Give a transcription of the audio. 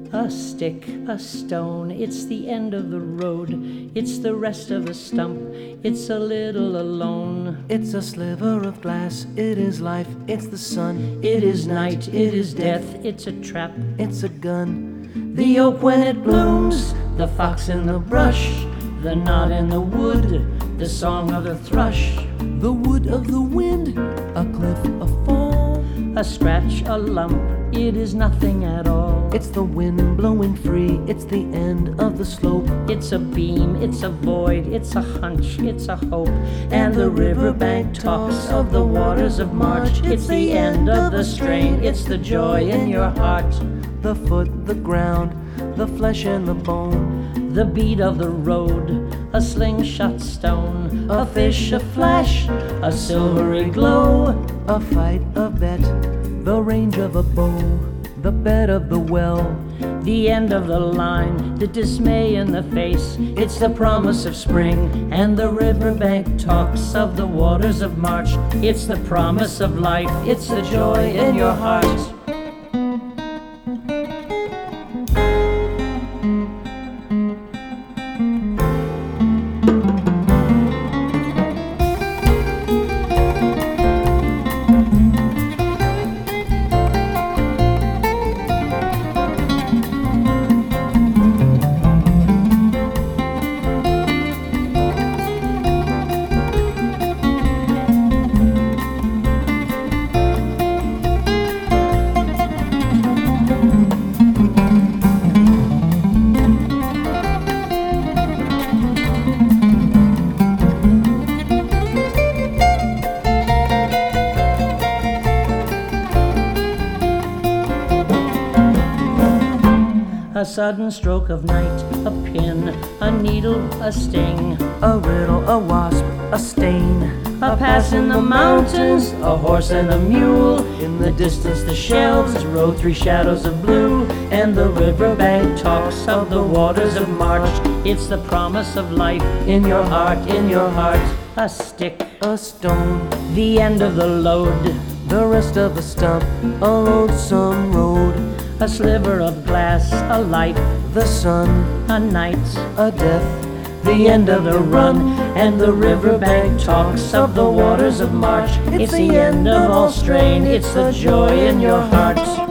A stick, a stone, it's the end of the road. It's the rest of a stump, it's a little alone. It's a sliver of glass, it is life, it's the sun. It is night, it is death, it's a trap. It's a gun. The oak when it blooms, the fox in the brush, the knot in the wood, the song of the thrush. The wood of the wind, a cliff, a fall. A scratch, a lump, it is nothing at all. It's the wind blowing free, it's the end of the slope. It's a beam, it's a void, it's a hunch, it's a hope. And the riverbank talks of the waters of March. It's the end of the strain, it's the joy in your heart. The foot, the ground, the flesh and the bone. The beat of the road, a slingshot stone, a fish, a flash, a silvery glow. A fight, a bet, the range of a bow, the bed of the well. The end of the line, the dismay in the face. It's the promise of spring, and the riverbank talks of the waters of March. It's the promise of life, it's the joy in your heart. A sudden stroke of night, a pin, a needle, a sting. A riddle, a wasp, a stain. A pass in the mountains, a horse and a mule. In the distance the shells row three shadows of blue. And the riverbank talks of the waters of March. It's the promise of life in your heart, in your heart. A stick, A stone, the end of the load. the rest of a stump, a lonesome road. A sliver of glass, a life, The sun, a night, a death, the end of the run. And the riverbank talks of the waters of March. It's the end of all strain, it's the joy in your heart.